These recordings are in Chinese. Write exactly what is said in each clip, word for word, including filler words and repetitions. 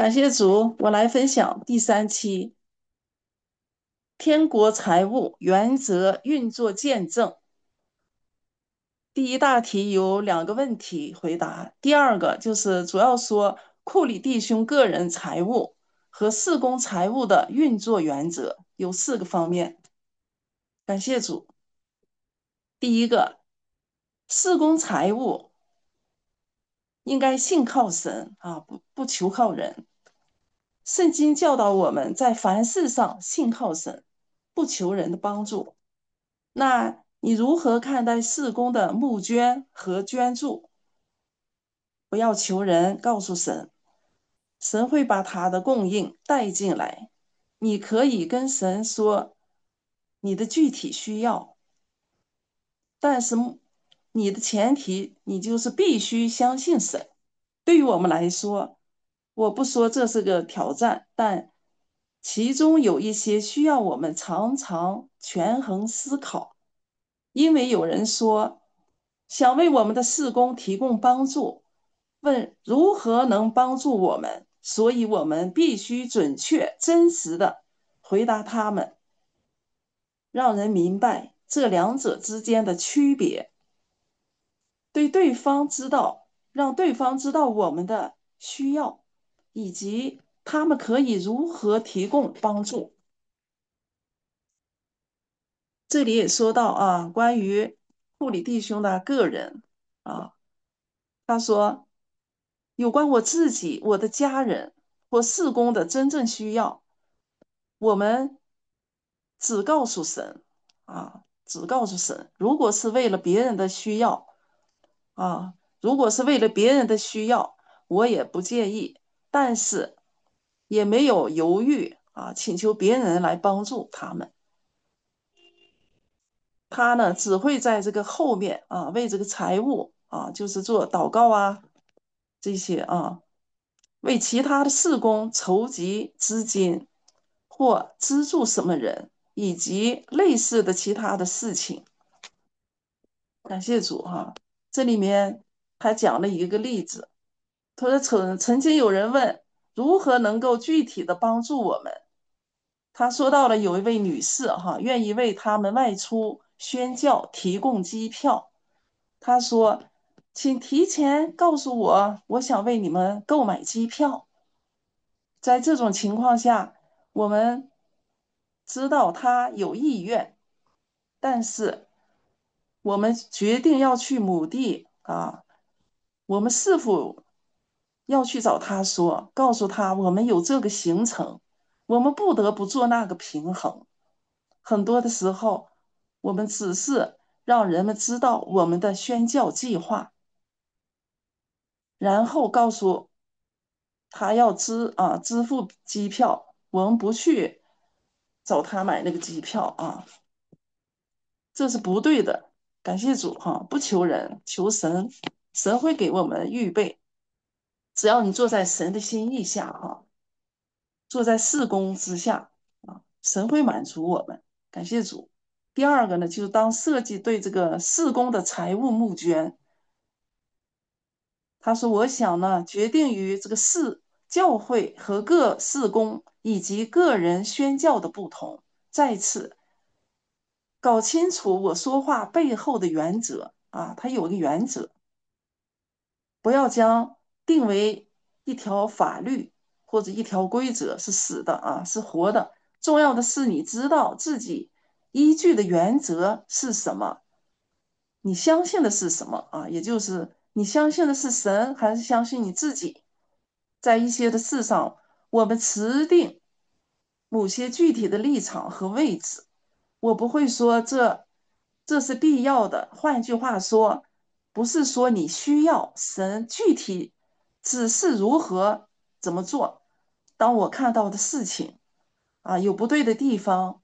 感谢主，我来分享第三期天国财务原则运作见证。第一大题有两个问题回答，第二个就是主要说库里弟兄个人财务和事工财务的运作原则，有四个方面。感谢主。第一个，事工财务应该信靠神啊，不不求靠人。圣经教导我们在凡事上信靠神，不求人的帮助。那你如何看待事工的募捐和捐助？不要求人，告诉神，神会把他的供应带进来。你可以跟神说你的具体需要，但是你的前提，你就是必须相信神。对于我们来说，我不说这是个挑战，但其中有一些需要我们常常权衡思考。因为有人说想为我们的事工提供帮助，问如何能帮助我们，所以我们必须准确、真实的回答他们，让人明白这两者之间的区别，对对方知道，让对方知道我们的需要，以及他们可以如何提供帮助。这里也说到啊，关于护理弟兄的个人啊，他说有关我自己、我的家人或事工的真正需要，我们只告诉神啊，只告诉神。如果是为了别人的需要啊，如果是为了别人的需要，我也不介意，但是也没有犹豫啊，请求别人来帮助他们。他呢，只会在这个后面啊，为这个财务啊，就是做祷告啊，这些啊，为其他的事工筹集资金或资助什么人，以及类似的其他的事情。感谢主哈、这里面还讲了一个例子，他说曾曾经有人问如何能够具体的帮助我们，他说到了有一位女士哈、愿意为他们外出宣教提供机票。他说：“请提前告诉我，我想为你们购买机票。”在这种情况下，我们知道他有意愿，但是我们决定要去某地啊，我们是否要去找他说，告诉他我们有这个行程，我们不得不做那个平衡。很多的时候，我们只是让人们知道我们的宣教计划，然后告诉他要支啊支付机票，我们不去找他买那个机票啊，这是不对的。感谢主哈，不求人，求神，神会给我们预备。只要你坐在神的心意下哈，坐在事工之下啊，神会满足我们。感谢主。第二个呢，就是当设计对这个事工的财务募捐，他说：“我想呢，决定于这个事教会和各事工以及个人宣教的不同。再次搞清楚我说话背后的原则啊，它有个原则，不要将定为一条法律或者一条规则是死的啊，是活的。重要的是你知道自己依据的原则是什么，你相信的是什么啊？也就是你相信的是神，还是相信你自己？在一些的事上，我们持定某些具体的立场和位置。我不会说这这是必要的。换句话说，不是说你需要神具体指示如何怎么做。当我看到的事情啊有不对的地方，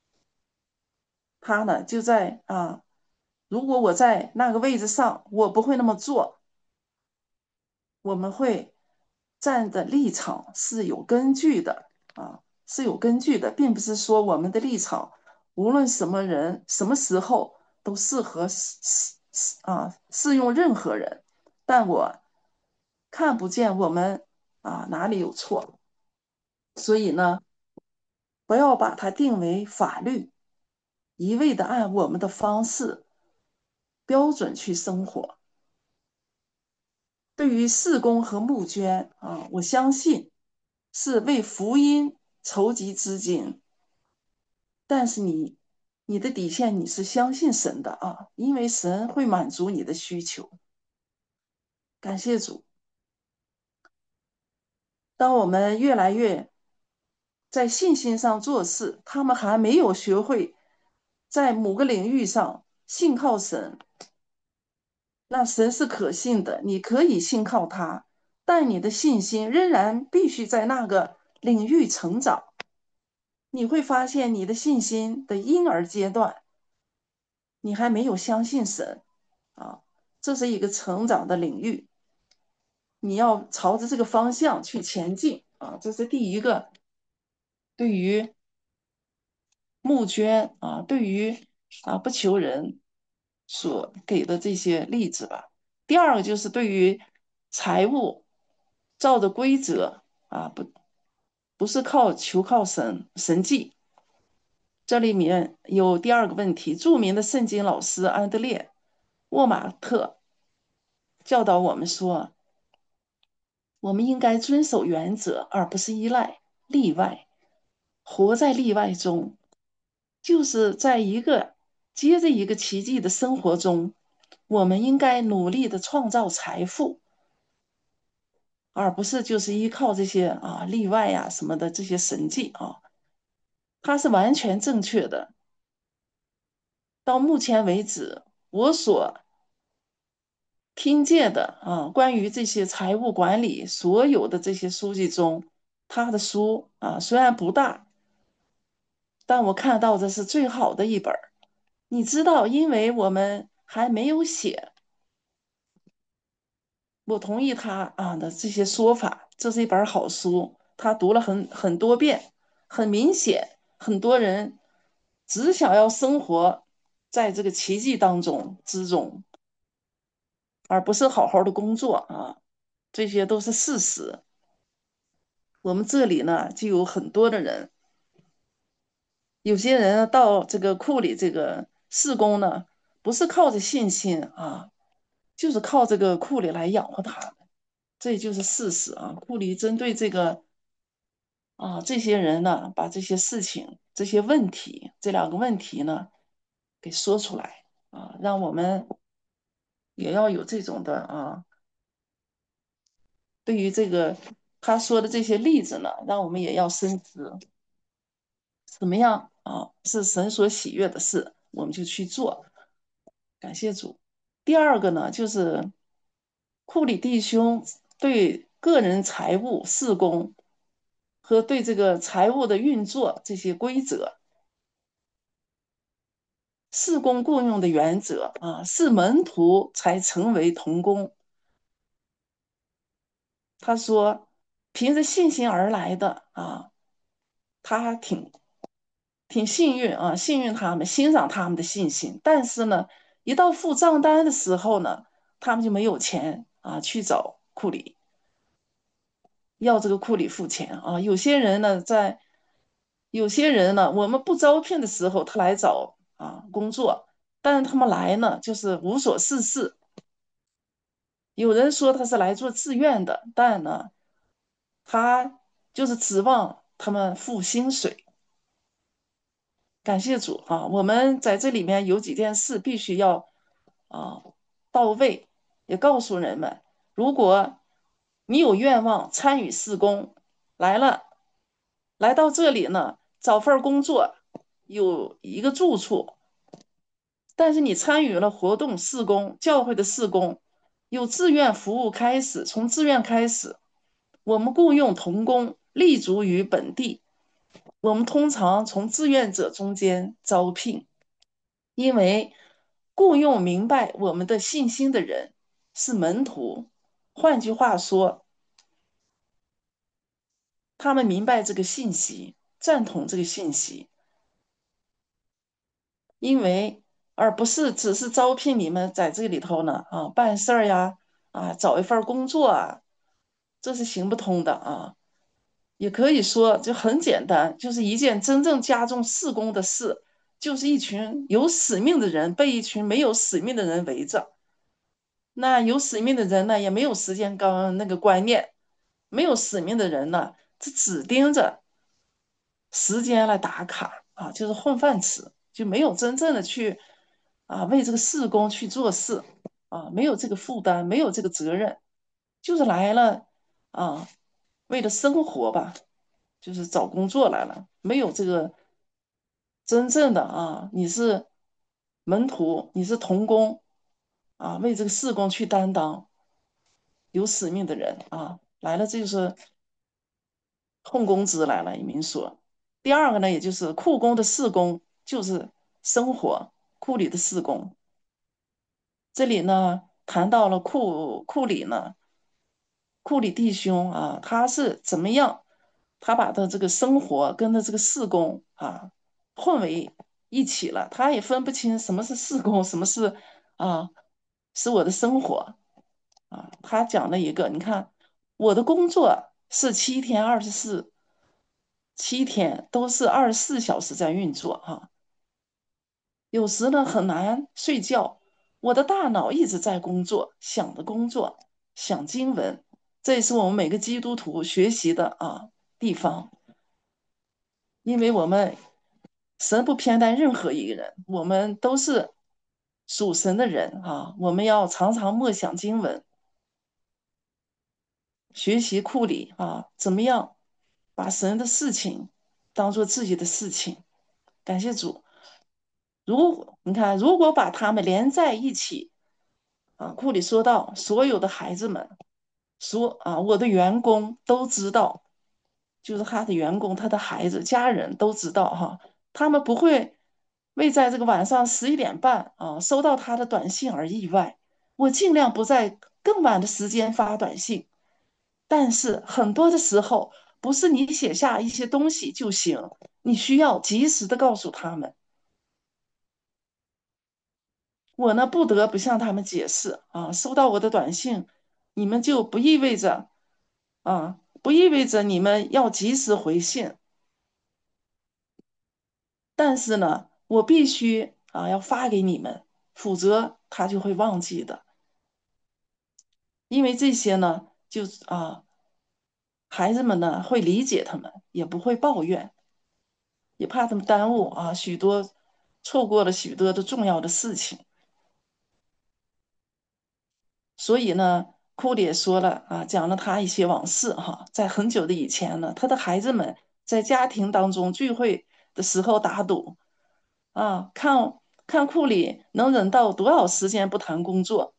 他呢就在啊，如果我在那个位置上，我不会那么做。我们会站的立场是有根据的啊，是有根据的，并不是说我们的立场无论什么人、什么时候都适合适适啊适用任何人。但我看不见我们啊，哪里有错。所以呢，不要把它定为法律，一味的按我们的方式标准去生活。对于事工和募捐啊，我相信是为福音筹集资金，但是你你的底线你是相信神的啊，因为神会满足你的需求。感谢主。当我们越来越在信心上做事，他们还没有学会在某个领域上信靠神，那神是可信的，你可以信靠他，但你的信心仍然必须在那个领域成长。你会发现你的信心的婴儿阶段，你还没有相信神啊，这是一个成长的领域，你要朝着这个方向去前进啊，这是第一个。对于募捐啊，对于啊不求人所给的这些例子吧。第二个就是对于财务，照着规则啊，不不是靠求靠神神迹。这里面有第二个问题，著名的圣经老师安德烈沃马特教导我们说，我们应该遵守原则，而不是依赖例外，活在例外中。就是在一个接着一个奇迹的生活中，我们应该努力的创造财富，而不是就是依靠这些啊例外呀、什么的这些神迹啊，它是完全正确的。到目前为止，我所听见的啊关于这些财务管理所有的这些书籍中，他的书啊虽然不大，但我看到的是最好的一本。你知道，因为我们还没有写。我同意他啊的这些说法，这是一本好书，他读了很很多遍，很明显，很多人只想要生活在这个奇迹当中之中，而不是好好的工作啊，这些都是事实。我们这里呢，就有很多的人，有些人到这个库里这个施工呢，不是靠着信心啊，就是靠这个库里来养活他们，这就是事实啊。库里针对这个。啊，这些人呢，把这些事情、这些问题、这两个问题呢，给说出来啊，让我们也要有这种的啊，对于这个他说的这些例子呢，让我们也要深知怎么样啊，是神所喜悦的事，我们就去做。感谢主。第二个呢，就是库里弟兄对个人财务事工和对这个财务的运作这些规则。事工共用的原则啊，是门徒才成为同工。他说，凭着信心而来的啊，他挺挺幸运啊，幸运他们欣赏他们的信心。但是呢，一到付账单的时候呢，他们就没有钱啊，去找库里要这个库里付钱啊。有些人呢，在有些人呢，我们不招聘的时候，他来找啊工作，但是他们来呢，就是无所事事。有人说他是来做志愿的，但呢，他就是指望他们付薪水。感谢主啊！我们在这里面有几件事必须要啊到位，也告诉人们，如果你有愿望参与事工，来了，来到这里呢，找份工作，有一个住处，但是你参与了活动事工，教会的事工，有志愿服务开始，从志愿开始。我们雇佣童工立足于本地，我们通常从志愿者中间招聘，因为雇佣明白我们的信心的人是门徒。换句话说，他们明白这个信息，赞同这个信息，因为而不是只是招聘你们在这里头呢啊办事儿呀啊找一份工作啊这是行不通的啊。也可以说，就很简单，就是一件真正加重事工的事，就是一群有使命的人被一群没有使命的人围着。那有使命的人呢，也没有时间刚那个观念，没有使命的人呢，他只盯着时间来打卡啊，就是混饭吃，就没有真正的去啊为这个事工去做事啊，没有这个负担，没有这个责任，就是来了啊，为了生活吧，就是找工作来了，没有这个真正的啊，你是门徒，你是童工啊，为这个事工去担当，有使命的人啊，来了，这就是混工资来了，也明说。第二个呢，也就是库工的事工，就是生活，库里的事工。这里呢，谈到了库库里呢，库里弟兄啊，他是怎么样？他把他这个生活跟他这个事工啊混为一起了，他也分不清什么是事工，什么是啊是我的生活啊。他讲了一个，你看我的工作是七天二十四，七天都是二十四小时在运作哈、有时呢很难睡觉，我的大脑一直在工作，想着工作，想经文，这也是我们每个基督徒学习的啊地方，因为我们神不偏待任何一个人，我们都是属神的人啊，我们要常常默想经文，学习库里啊，怎么样把神的事情当做自己的事情，感谢主。如果你看，如果把他们连在一起。啊，库里说到，所有的孩子们说啊，我的员工都知道，就是他的员工、他的孩子、家人都知道哈，他们不会为在这个晚上十一点半啊收到他的短信而意外。我尽量不在更晚的时间发短信，但是很多的时候，不是你写下一些东西就行，你需要及时的告诉他们。我呢不得不向他们解释啊，收到我的短信，你们就不意味着啊，不意味着你们要及时回信，但是呢，我必须啊要发给你们，否则他就会忘记的。因为这些呢，就啊，孩子们呢会理解他们，也不会抱怨，也怕他们耽误啊许多错过了许多的重要的事情。所以呢，库里也说了啊，讲了他一些往事哈，在很久的以前呢，他的孩子们在家庭当中聚会的时候打赌啊，看看库里能忍到多少时间不谈工作。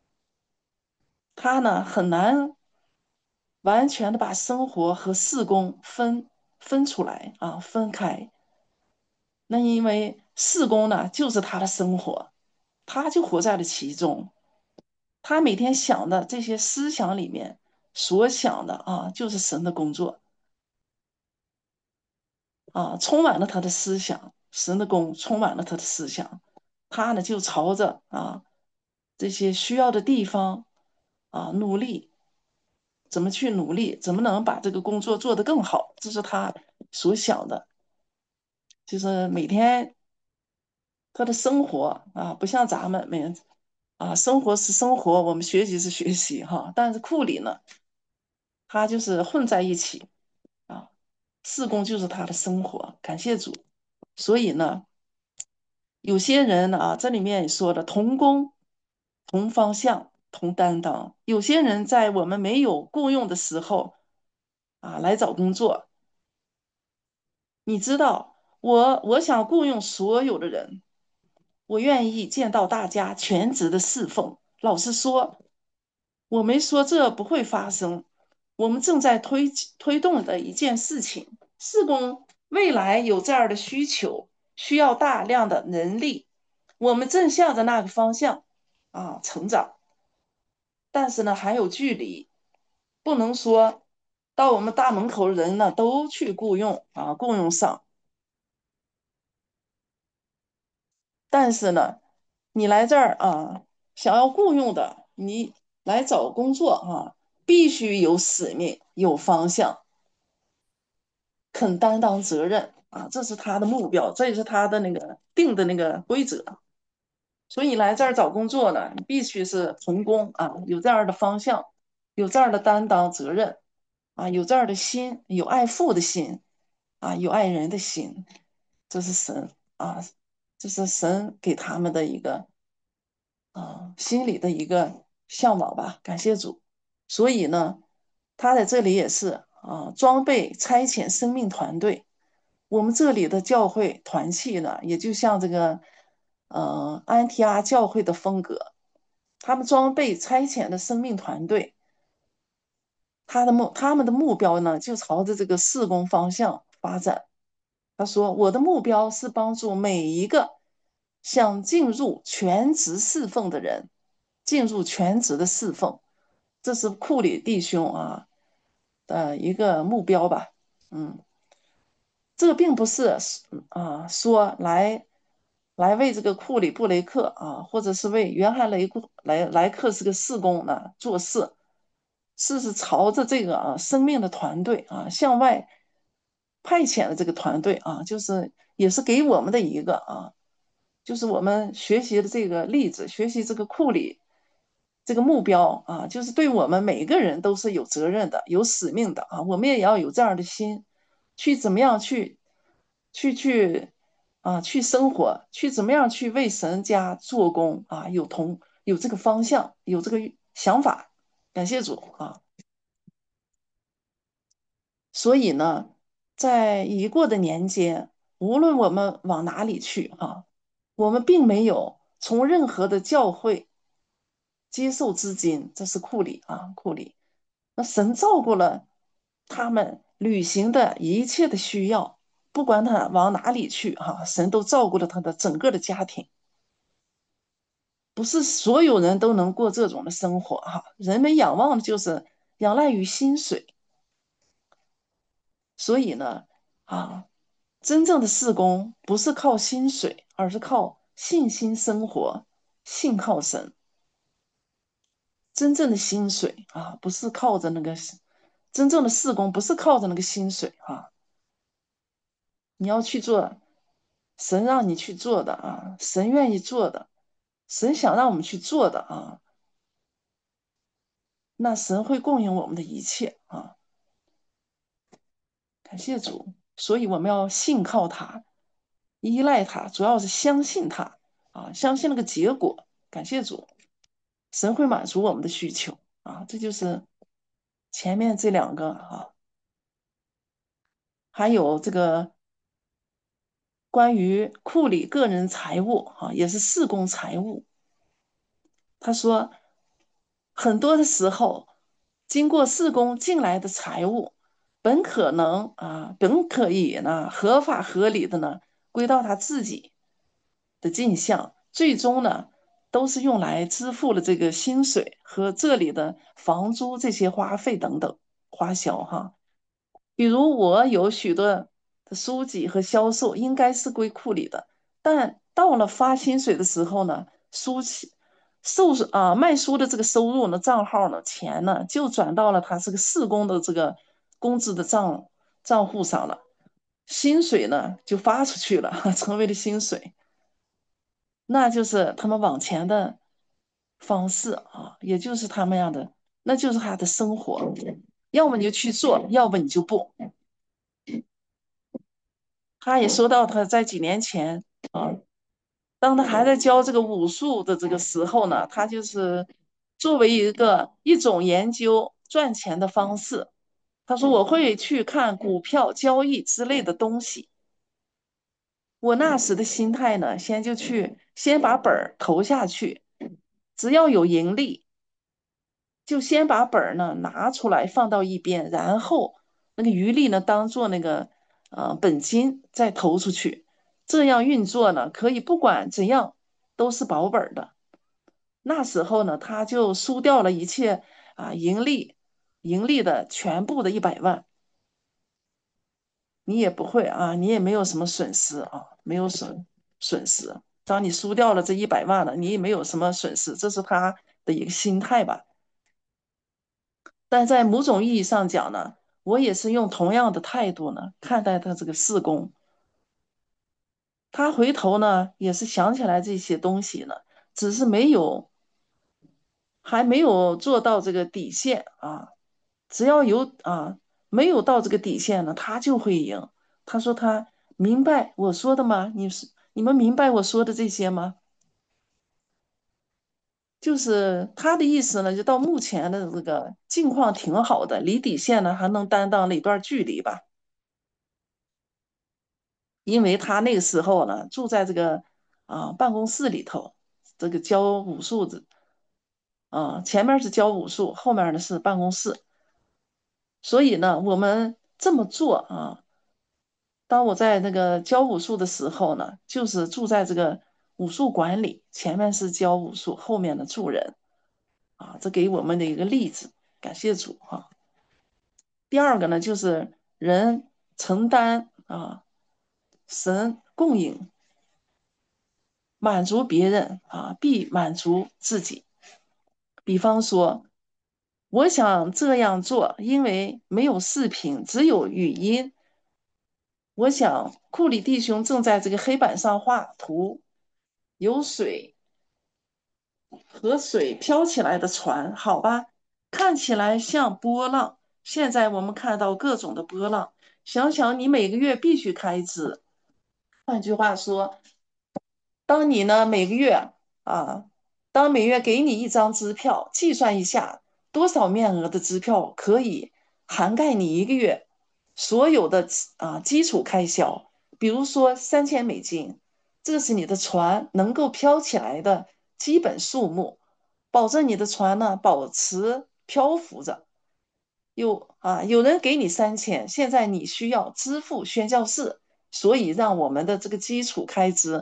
他呢很难完全的把生活和事工分分出来啊，分开。那因为事工呢就是他的生活，他就活在了其中。他每天想的这些思想里面所想的啊，就是神的工作啊，充满了他的思想，神的工充满了他的思想，他呢就朝着啊这些需要的地方啊努力，怎么去努力，怎么能把这个工作做得更好，这是他所想的，就是每天他的生活啊，不像咱们每人啊，生活是生活，我们学习是学习哈，但是库里呢，他就是混在一起。啊，事工就是他的生活，感谢主。所以呢，有些人呢啊，这里面也说了，同工、同方向、同担当。有些人在我们没有雇佣的时候啊，来找工作。你知道，我我想雇佣所有的人，我愿意见到大家全职的侍奉。老实说，我没说这不会发生，我们正在推推动的一件事情。施工未来有这样的需求，需要大量的人力，我们正向着那个方向啊成长。但是呢，还有距离，不能说到我们大门口的人呢都去雇佣啊，雇佣上。但是呢，你来这儿啊，想要雇佣的，你来找工作啊。 必须有使命、有方向，肯担当责任啊，这是他的目标，这也是他的那个定的那个规则。所以你来这儿找工作呢，你必须是成功啊，有这样的方向，有这样的担当责任啊，有这样的心，有爱父的心啊，有爱人的心，这是神啊，这是神给他们的一个啊心里的一个向往吧。感谢主。所以呢，他在这里也是啊，装备差遣生命团队。我们这里的教会团契呢，也就像这个呃安提阿教会的风格，他们装备差遣的生命团队，他的目他们的目标呢，就朝着这个事工方向发展。他说：“我的目标是帮助每一个想进入全职侍奉的人进入全职的侍奉，这是库里弟兄啊的一个目标吧。嗯，这个并不是啊说来来为这个库里布雷克啊，或者是为约翰雷库莱莱克是个事工呢做事，是是朝着这个啊生命的团队啊向外派遣的这个团队啊，就是也是给我们的一个啊，就是我们学习的这个例子，学习这个库里这个目标啊，就是对我们每个人都是有责任的、有使命的啊，我们也要有这样的心，去怎么样去去去啊去生活，去怎么样去为神家做工啊，有同有这个方向，有这个想法，感谢主啊。所以呢，在已过的年间，无论我们往哪里去啊，我们并没有从任何的教会接受资金，这是库里啊，库里。那神照顾了他们履行的一切的需要，不管他往哪里去哈、神都照顾了他的整个的家庭。不是所有人都能过这种的生活哈、人们仰望的就是仰赖于薪水，所以呢，啊，真正的事工不是靠薪水，而是靠信心生活，信靠神。真正的薪水啊，不是靠着那个，真正的事工不是靠着那个薪水啊，你要去做神让你去做的啊，神愿意做的，神想让我们去做的啊，那神会供应我们的一切啊，感谢主。所以我们要信靠他，依赖他，主要是相信他啊，相信那个结果。感谢主。神会满足我们的需求啊，这就是前面这两个啊，还有这个关于库里个人财务啊，也是事工财务。他说，很多的时候，经过事工进来的财物，本可能啊，本可以呢合法合理的呢归到他自己的进项，最终呢都是用来支付了这个薪水和这里的房租这些花费等等花销哈。比如我有许多的书籍和销售应该是归库里的，但到了发薪水的时候呢，书企售啊卖书的这个收入呢账号呢钱呢就转到了他这个事工的这个工资的账账户上了，薪水呢就发出去了，成为了薪水，那就是他们往前的方式啊，也就是他们样的，那就是他的生活，要么你就去做，要么你就不。他也说到他在几年前啊，当他还在教这个武术的这个时候呢，他就是作为一个一种研究赚钱的方式。他说我会去看股票交易之类的东西。我那时的心态呢，先就去先把本儿投下去，只要有盈利，就先把本儿呢拿出来放到一边，然后那个余利呢当做那个呃本金再投出去。这样运作呢，可以不管怎样都是保本的。那时候呢，他就输掉了一切啊盈利盈利的全部的一百万，你也不会啊，你也没有什么损失啊，没有损损失。当你输掉了这一百万了，你也没有什么损失，这是他的一个心态吧。 但在某种意义上讲呢，我也是用同样的态度呢看待他这个四公。他回头呢也是想起来这些东西呢，只是没有还没有做到这个底线啊。只要有啊没有到这个底线呢，他就会赢。他说他明白我说的吗？你是你们明白我说的这些吗？就是他的意思呢，就到目前的这个境况挺好的，离底线呢还能担当了一段距离吧。因为他那个时候呢住在这个啊办公室里头，这个教武术的啊前面是教武术，后面呢是办公室，所以呢我们这么做啊。当我在那个教武术的时候呢，就是住在这个武术馆里，前面是教武术，后面的住人啊，这给我们的一个例子，感谢主哈。第二个呢，就是人承担啊，神供应，满足别人啊，必满足自己。比方说，我想这样做，因为没有视频，只有语音。我想库里弟兄正在这个黑板上画图，有水和水飘起来的船，好吧，看起来像波浪。现在我们看到各种的波浪，想想你每个月必须开支。换句话说，当你呢每个月啊，当每月给你一张支票，计算一下多少面额的支票可以涵盖你一个月所有的啊基础开销，比如说三千美金，这是你的船能够飘起来的基本数目，保证你的船呢保持漂浮着。有啊，有人给你三千，现在你需要支付宣教士，所以让我们的这个基础开支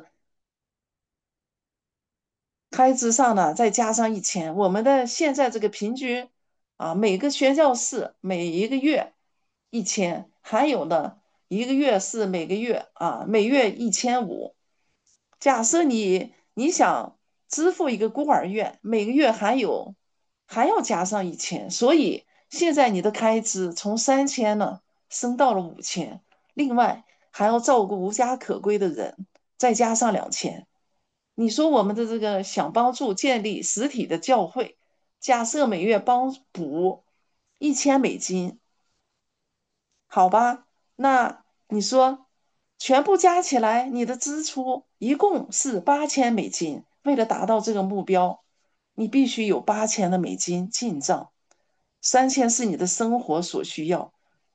开支上呢，再加上一千，我们的现在这个平均啊，每个宣教士每一个月一千，还有呢，一个月是每个月啊，每月一千五。假设你你想支付一个孤儿院，每个月还有还要加上一千，所以现在你的开支从三千呢升到了五千，另外还要照顾无家可归的人，再加上两千。你说我们的这个想帮助建立实体的教会，假设每月帮补一千美金，好吧？那你说全部加起来，你的支出一共是八千美金。为了达到这个目标，你必须有八千的美金进账，三千是你的生活所需要。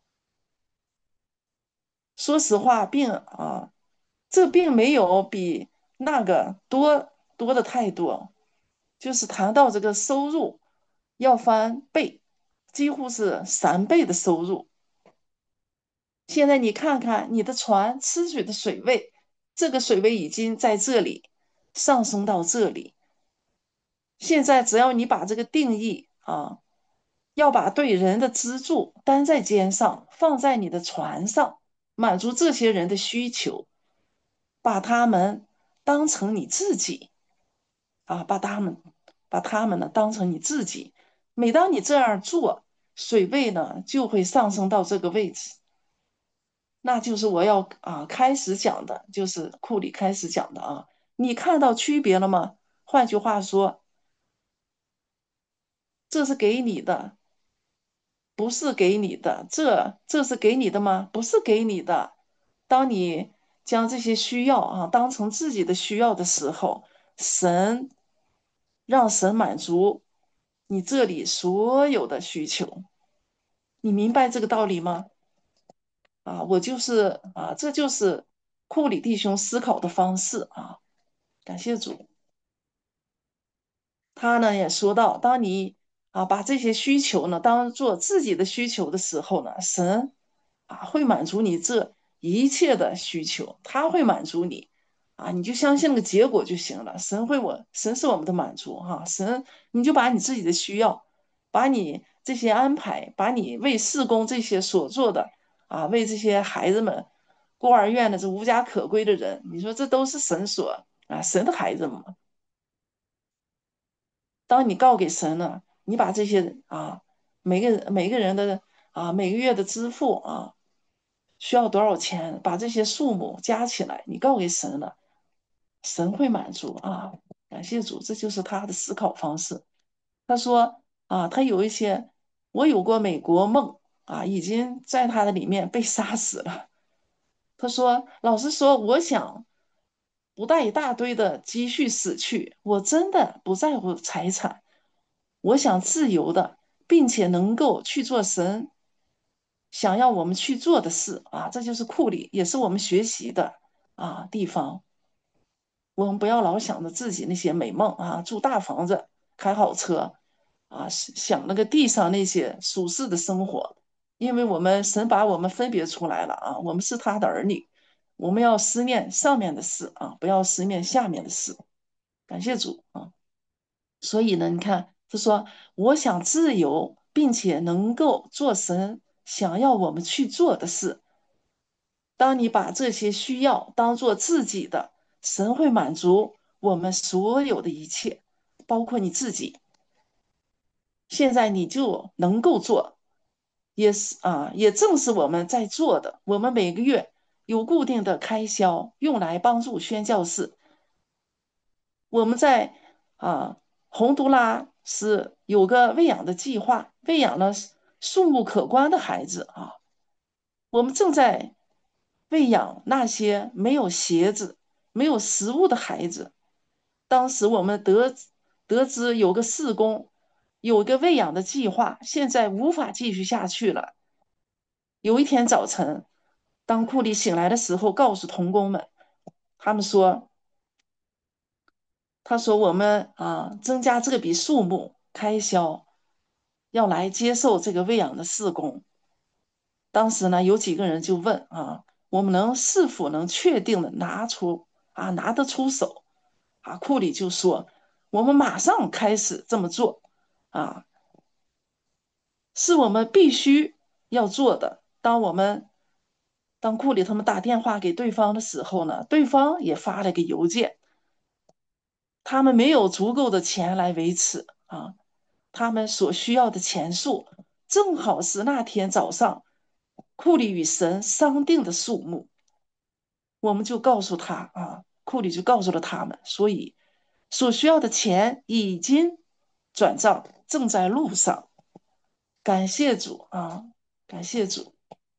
说实话，并啊，这并没有比那个多多的太多。就是谈到这个收入要翻倍，几乎是三倍的收入。现在你看看你的船吃水的水位，这个水位已经在这里上升到这里。现在只要你把这个定义啊，要把对人的资助担在肩上，放在你的船上，满足这些人的需求，把他们当成你自己啊，把他们把他们呢当成你自己。每当你这样做，水位呢就会上升到这个位置。那就是我要啊开始讲的，就是库里开始讲的啊。你看到区别了吗？换句话说，这是给你的，不是给你的。这这是给你的吗？不是给你的。当你将这些需要啊当成自己的需要的时候，神让神满足你这里所有的需求。你明白这个道理吗？啊，我就是啊，这就是库里弟兄思考的方式啊。感谢主。他呢也说到，当你啊把这些需求呢当做自己的需求的时候呢，神啊会满足你这一切的需求，他会满足你啊，你就相信那个结果就行了。神会我，神是我们的满足哈、神你就把你自己的需要，把你这些安排，把你为事工这些所做的啊，为这些孩子们、孤儿院的这无家可归的人，你说这都是神所啊神的孩子们。当你告给神了，你把这些啊每个每个人的啊每个月的支付啊需要多少钱，把这些数目加起来，你告给神了，神会满足啊。感谢主，这就是他的思考方式。他说啊，他有一些，我有过美国梦啊，已经在他的里面被杀死了。他说，老实说，我想不带一大堆的积蓄死去，我真的不在乎财产，我想自由的，并且能够去做神想要我们去做的事啊，这就是库里，也是我们学习的啊地方。我们不要老想着自己那些美梦啊，住大房子，开好车啊，想那个地上那些舒适的生活，因为我们神把我们分别出来了啊，我们是他的儿女，我们要思念上面的事啊，不要思念下面的事。感谢主啊！所以呢，你看，他说我想自由，并且能够做神想要我们去做的事。当你把这些需要当做自己的，神会满足我们所有的一切，包括你自己。现在你就能够做，也是啊，也正是我们在做的。我们每个月有固定的开销，用来帮助宣教士。我们在啊洪都拉斯有个喂养的计划，喂养了数目可观的孩子啊。我们正在喂养那些没有鞋子、没有食物的孩子。当时我们得得知有个事工，有个喂养的计划，现在无法继续下去了。有一天早晨，当库里醒来的时候，告诉童工们，他们说：“他说我们啊，增加这笔数目开销，要来接受这个喂养的事工。”当时呢，有几个人就问啊，我们能是否能确定的拿出啊，拿得出手啊？库里就说，我们马上开始这么做啊，是我们必须要做的。当我们当库里他们打电话给对方的时候呢，对方也发了个邮件，他们没有足够的钱来维持啊，他们所需要的钱数正好是那天早上库里与神商定的数目。我们就告诉他啊，库里就告诉了他们，所以所需要的钱已经转账，正在路上。感谢主啊，感谢主，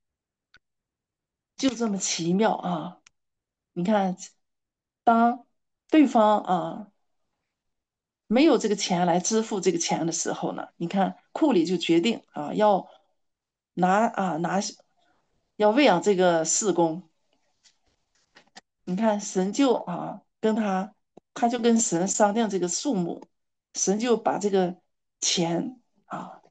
就这么奇妙啊！你看，当对方啊没有这个钱来支付这个钱的时候呢，你看库里就决定啊要拿啊拿要喂养这个事工。你看神就啊跟他，他就跟神商量这个数目，神就把这个钱啊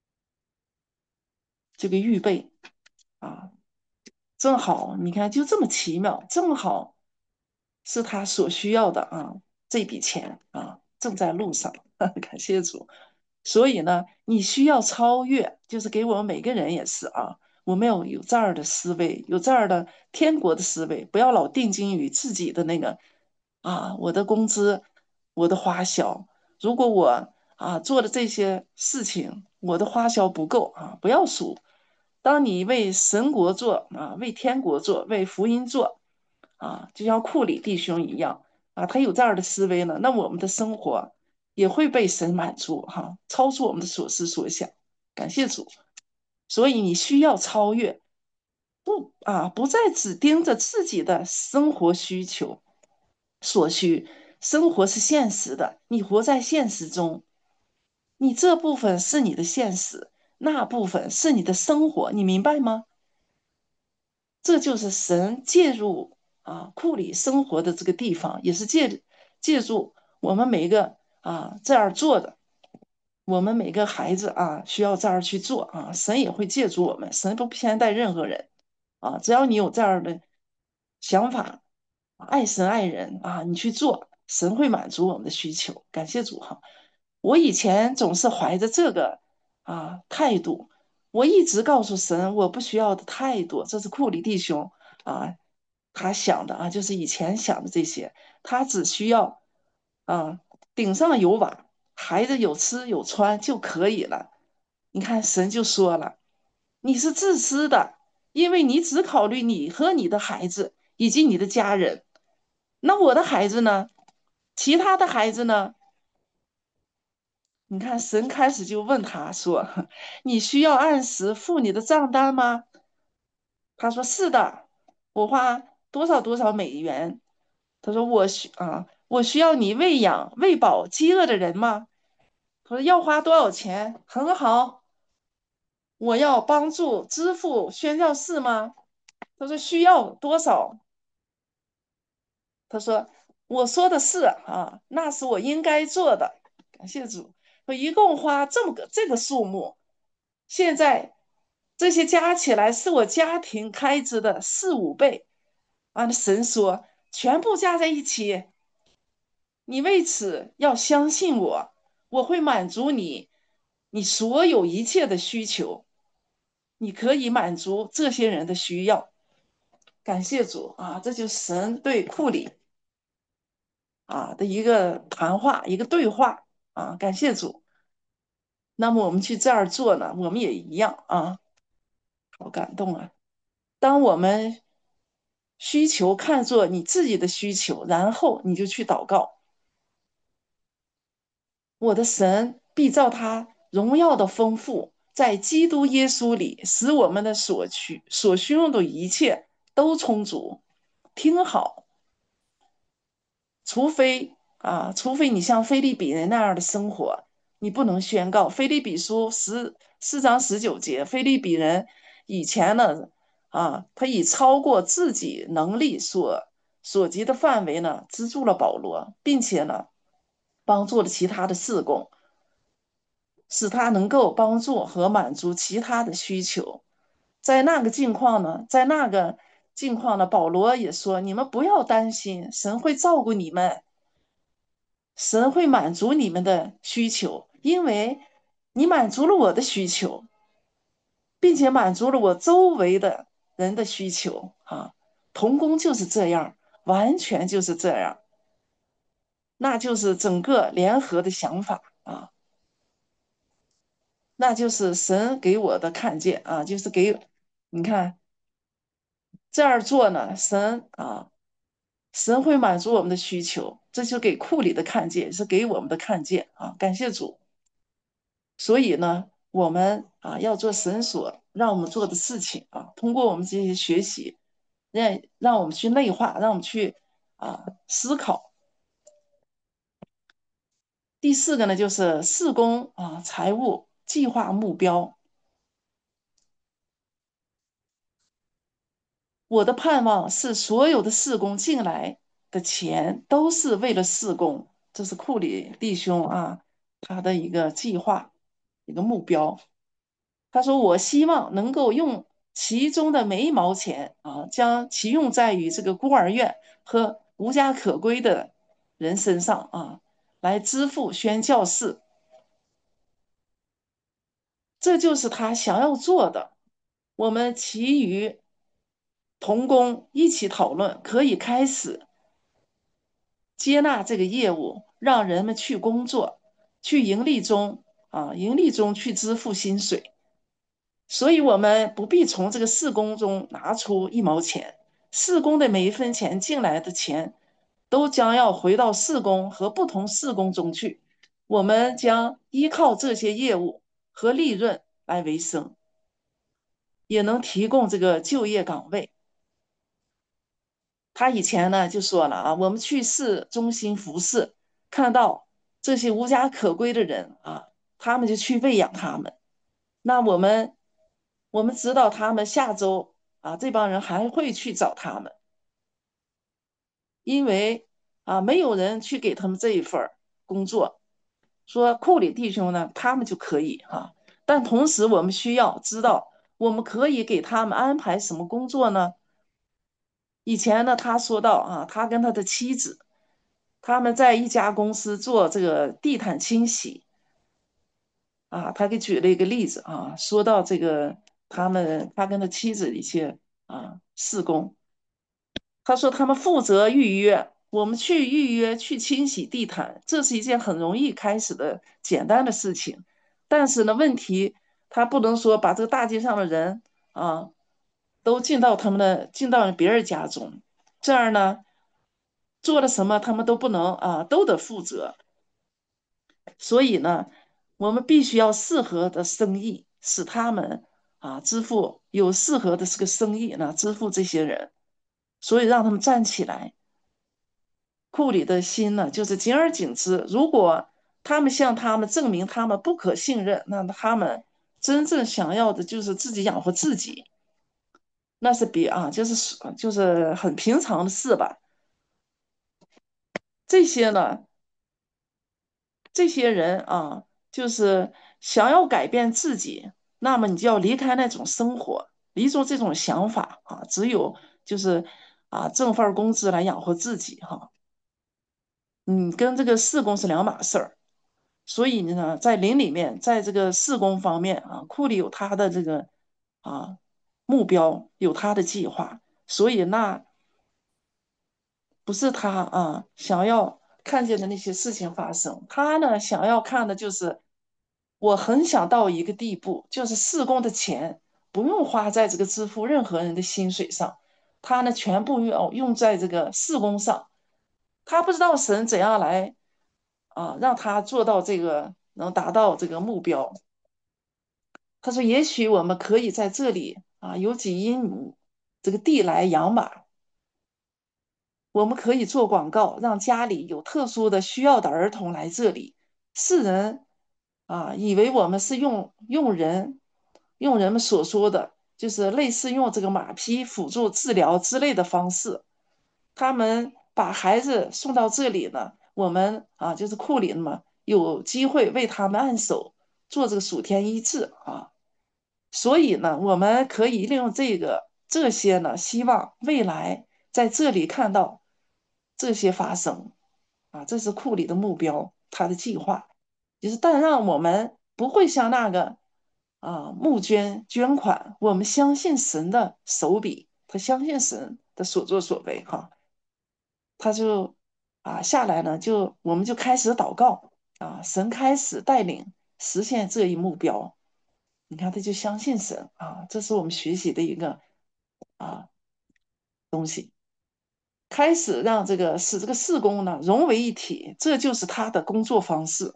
这个预备啊，正好你看就这么奇妙，正好是他所需要的啊这笔钱啊正在路上，感谢主。所以呢，你需要超越，就是给我们每个人也是啊，我们要有这样的思维，有这样的天国的思维，不要老定睛于自己的那个啊，我的工资，我的花销。如果我啊做的这些事情，我的花销不够啊，不要数。当你为神国做啊，为天国做，为福音做啊，就像库里弟兄一样啊，他有这样的思维呢，那我们的生活也会被神满足哈，超出我们的所思所想。感谢主，所以你需要超越，不啊，不再只盯着自己的生活需求所需。生活是现实的，你活在现实中，你这部分是你的现实，那部分是你的生活，你明白吗？这就是神介入啊库里生活的这个地方，也是借借助我们每一个啊这样做的。我们每个孩子啊，需要这样去做啊，神也会借助我们，神不偏待任何人啊，只要你有这样的想法，爱神爱人啊，你去做，神会满足我们的需求。感谢主哈！我以前总是怀着这个啊态度，我一直告诉神，我不需要的太多，这是库里弟兄啊，他想的啊，就是以前想的这些，他只需要啊顶上有瓦。孩子有吃有穿就可以了。 你看神就说了，你是自私的，因为你只考虑你和你的孩子以及你的家人。那我的孩子呢？其他的孩子呢？你看神开始就问他说：“你需要按时付你的账单吗？”他说：“是的，我花多少多少美元。”他说：“我需啊，我需要你喂养喂饱饥饿的人吗？”他说：“要花多少钱？”很好，我要帮助支付宣教士吗？他说：“需要多少？”他说：“我说的是啊，那是我应该做的。”感谢主，我一共花这么个这个数目，现在这些加起来是我家庭开支的四五倍啊！那神说，全部加在一起，你为此要相信我，我会满足你你所有一切的需求，你可以满足这些人的需要。感谢主啊！这就是神对库里啊的一个谈话，一个对话啊！感谢主。那么我们去这儿做呢，我们也一样啊，好感动啊！当我们需求看作你自己的需求，然后你就去祷告，我的神必照他荣耀的丰富，在基督耶稣里，使我们的所需所需用的一切都充足。听好，除非啊，除非你像菲利比人那样的生活，你不能宣告。菲利比书十四章十九节，菲利比人以前呢，啊，他以超过自己能力所所及的范围呢，资助了保罗，并且呢，帮助了其他的事工，使他能够帮助和满足其他的需求。在那个境况呢，在那个境况呢，保罗也说：“你们不要担心，神会照顾你们。”神会满足你们的需求，因为你满足了我的需求，并且满足了我周围的人的需求啊。童工就是这样，完全就是这样，那就是整个联合的想法啊，那就是神给我的看见啊，就是给你看这样做呢，神啊，神会满足我们的需求，这就给库里的看见，是给我们的看见啊，感谢主。所以呢，我们啊要做神所让我们做的事情啊，通过我们这些学习，让让我们去内化，让我们去啊思考。第四个呢，就是事工啊财务计划目标。我的盼望是所有的事工进来的钱都是为了事工，这是库里弟兄啊他的一个计划，一个目标。他说：“我希望能够用其中的每一毛钱啊，将其用在于这个孤儿院和无家可归的人身上啊，来支付宣教士。这就是他想要做的。我们其余同工一起讨论，可以开始接纳这个业务，让人们去工作，去盈利中啊，盈利中去支付薪水。”所以，我们不必从这个事工中拿出一毛钱，事工的每一分钱进来的钱，都将要回到事工和不同事工中去。我们将依靠这些业务和利润来维生，也能提供这个就业岗位。他以前呢就说了啊，我们去市中心服侍，看到这些无家可归的人啊，他们就去喂养他们。那我们我们知道他们下周啊，这帮人还会去找他们，因为啊，没有人去给他们这一份儿工作。说库里弟兄呢，他们就可以哈、但同时我们需要知道，我们可以给他们安排什么工作呢？以前呢，他说到啊，他跟他的妻子，他们在一家公司做这个地毯清洗。啊，他给举了一个例子啊，说到这个他们他跟他妻子的一些啊事工，他说他们负责预约，我们去预约去清洗地毯，这是一件很容易开始的简单的事情，但是呢，问题他不能说把这个大街上的人啊都进到他们的进到别人家中，这样呢做了什么他们都不能啊都得负责。所以呢，我们必须要适合的生意，使他们啊支付有适合的这个生意呢支付这些人，所以让他们站起来。库里的心呢，就是简而简之。如果他们向他们证明他们不可信任，那么他们真正想要的就是自己养活自己，那是比啊，就是就是很平常的事吧。这些呢，这些人啊，就是想要改变自己，那么你就要离开那种生活，离出这种想法啊。只有就是啊，挣份工资来养活自己哈。嗯，跟这个事工是两码事儿。所以呢，在林里面，在这个事工方面啊，库里有他的这个啊目标，有他的计划，所以那不是他啊想要看见的那些事情发生，他呢想要看的就是，我很想到一个地步，就是事工的钱不用花在这个支付任何人的薪水上，他呢全部用用在这个事工上，他不知道神怎样来啊让他做到这个能达到这个目标。他说：“也许我们可以在这里啊，有几英亩这个地来养马，我们可以做广告，让家里有特殊的需要的儿童来这里。世人啊，以为我们是用用人用人们所说的，就是类似用这个马匹辅助治疗之类的方式。他们把孩子送到这里呢，我们啊，就是库里嘛，有机会为他们按手，做这个属天医治啊。”所以呢，我们可以利用这个这些呢，希望未来在这里看到这些发生啊，这是库里的目标，他的计划，就是但让我们不会像那个啊募捐捐款，我们相信神的手笔，他相信神的所作所为哈，他就啊下来呢，就我们就开始祷告啊，神开始带领实现这一目标。你看，他就相信神啊，这是我们学习的一个啊东西，开始让这个使这个事工呢融为一体，这就是他的工作方式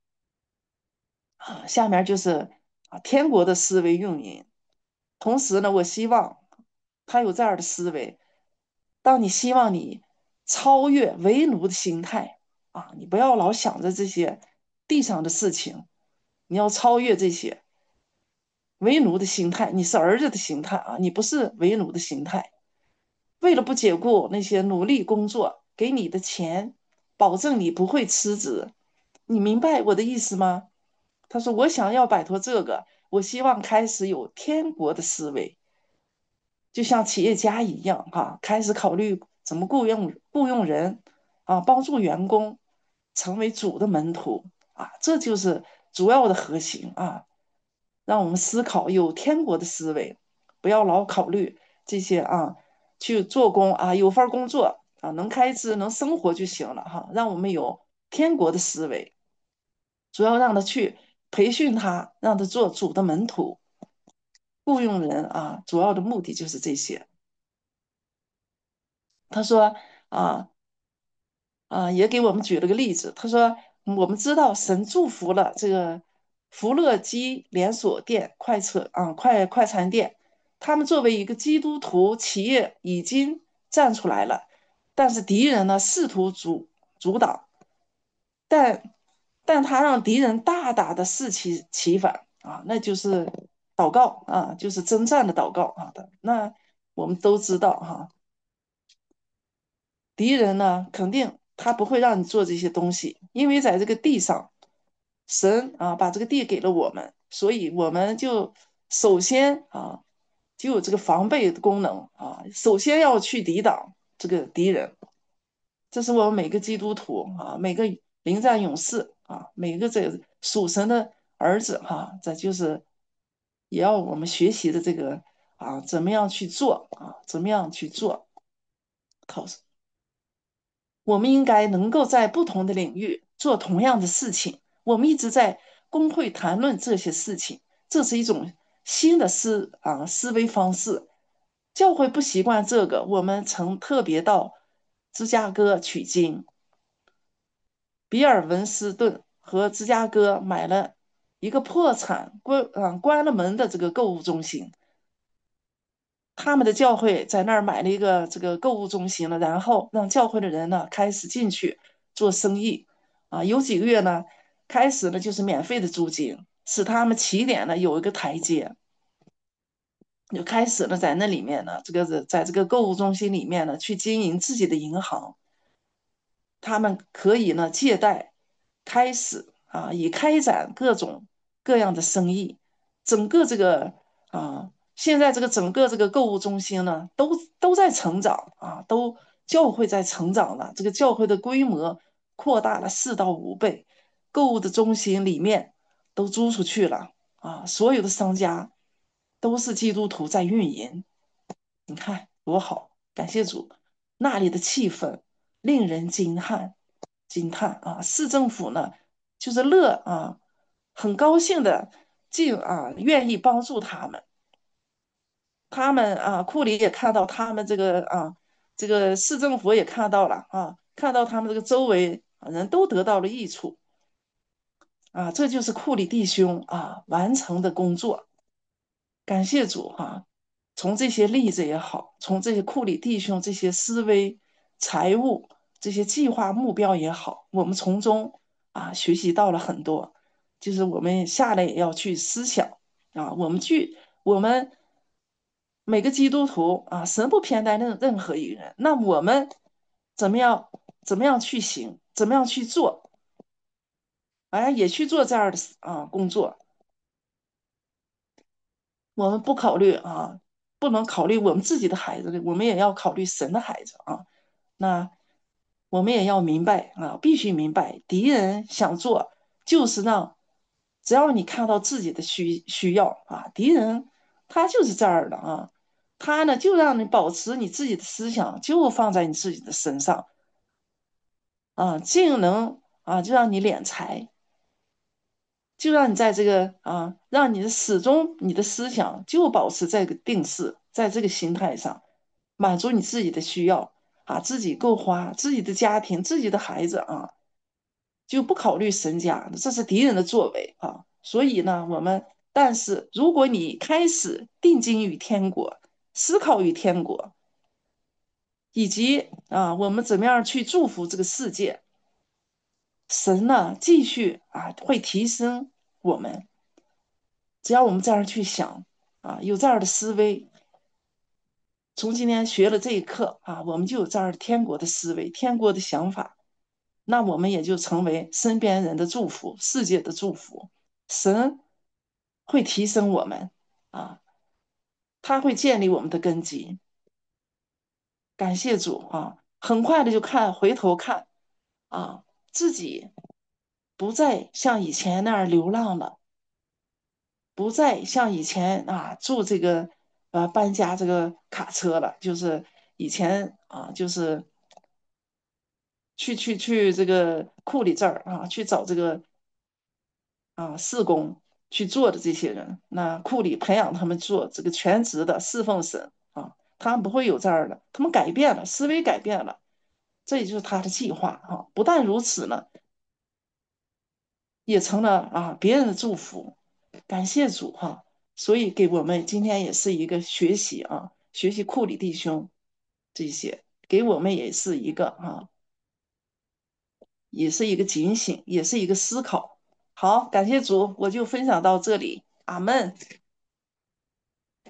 啊。下面就是啊天国的思维运营，同时呢，我希望他有这样的思维，当你希望你超越为奴的心态啊，你不要老想着这些地上的事情，你要超越这些。为奴的心态，你是儿子的心态啊，你不是为奴的心态。为了不解雇那些努力工作给你的钱，保证你不会辞职。你明白我的意思吗？他说：“我想要摆脱这个，我希望开始有天国的思维，就像企业家一样，哈、开始考虑怎么雇佣雇佣人，啊，帮助员工成为主的门徒啊，这就是主要的核心啊。让我们思考有天国的思维，不要老考虑这些啊，去做工啊，有份工作啊，能开支能生活就行了哈。让我们有天国的思维，主要让他去培训他，让他做主的门徒，雇佣人啊，主要的目的就是这些。他说啊啊，也给我们举了个例子，他说嗯我们知道神祝福了这个福乐鸡连锁店、快车啊快快餐店，他们作为一个基督徒企业已经站出来了，但是敌人呢试图阻阻挡，但但他让敌人大大的士气起反啊，那就是祷告啊，就是征战的祷告啊的。那我们都知道哈、敌人呢，肯定他不会让你做这些东西，因为在这个地上，神啊把这个地给了我们，所以我们就首先啊就有这个防备的功能啊，首先要去抵挡这个敌人，这是我们每个基督徒啊，每个临战勇士啊，每个这属神的儿子哈、这就是也要我们学习的这个啊，怎么样去做啊，怎么样去做。靠我们应该能够在不同的领域做同样的事情。我们一直在工会谈论这些事情， 这是一种新的思啊思维方式。教会不习惯这个，我们曾特别到芝加哥取经，比尔文斯顿和芝加哥买了一个破产关啊关了门的这个购物中心。他们的教会在那儿买了一个这个购物中心了，然后让教会的人呢开始进去做生意，啊，有几个月呢，开始呢就是免费的租金，使他们起点呢有一个台阶，就开始了在那里面呢，这个在这个购物中心里面呢去经营自己的银行，他们可以呢借贷，开始啊以开展各种各样的生意，整个这个啊现在这个整个这个购物中心呢都都在成长啊，都教会在成长了，这个教会的规模扩大了四到五倍，购物的中心里面都租出去了啊，所有的商家都是基督徒在运营，你看多好，感谢主，那里的气氛令人惊叹。惊叹啊！市政府呢，就是乐啊，很高兴的进啊，愿意帮助他们。他们啊，库里也看到他们这个啊，这个市政府也看到了啊，看到他们这个周围人都得到了益处啊，这就是库里弟兄啊完成的工作。感谢主哈、从这些例子也好，从这些库里弟兄这些思维、财务这些计划目标也好，我们从中啊学习到了很多。就是我们下来也要去思想啊，我们去我们每个基督徒啊，神不偏待任任何一个人，那我们怎么样怎么样去行，怎么样去做，哎，也去做这样的啊工作。我们不考虑啊，不能考虑我们自己的孩子，我们也要考虑神的孩子啊。那我们也要明白啊，必须明白，敌人想做就是让，只要你看到自己的需需要啊，敌人他就是这样的啊，他呢就让你保持你自己的思想就放在你自己的身上啊，尽能啊就让你敛财。就让你在这个啊，让你的始终你的思想就保持这个定势，在这个心态上，满足你自己的需要啊，自己够花，自己的家庭，自己的孩子啊，就不考虑身家，这是敌人的作为啊。所以呢，我们但是如果你开始定睛于天国，思考于天国，以及啊，我们怎么样去祝福这个世界，神呢继续啊会提升我们。只要我们这样去想啊，有这样的思维，从今天学了这一课啊，我们就有这样的天国的思维、天国的想法，那我们也就成为身边人的祝福、世界的祝福。神会提升我们啊，他会建立我们的根基。感谢主啊，很快的就看回头看啊，自己不再像以前那样流浪了。不再像以前啊住这个呃搬家这个卡车了，就是以前啊就是去去去这个库里这儿啊去找这个啊事工去做的这些人，那库里培养他们做这个全职的侍奉神啊，他们不会有这样的，他们改变了思维改变了，这也就是他的计划啊。不但如此呢，也成了啊别人的祝福。感谢主哈，所以给我们今天也是一个学习啊，学习库里弟兄这些，给我们也是一个啊，也是一个警醒，也是一个思考。好，感谢主，我就分享到这里，阿门。